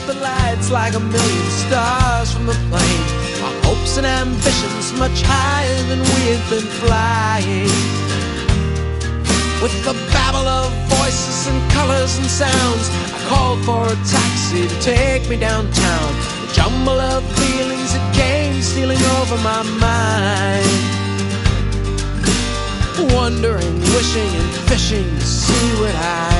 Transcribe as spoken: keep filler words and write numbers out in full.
the lights like a million stars from the plane. My hopes and ambitions much higher than we've been flying. With the babble of voices and colors and sounds, I called for a taxi to take me downtown. The jumble of feelings that came stealing over my mind. Wondering, wishing and fishing to see what I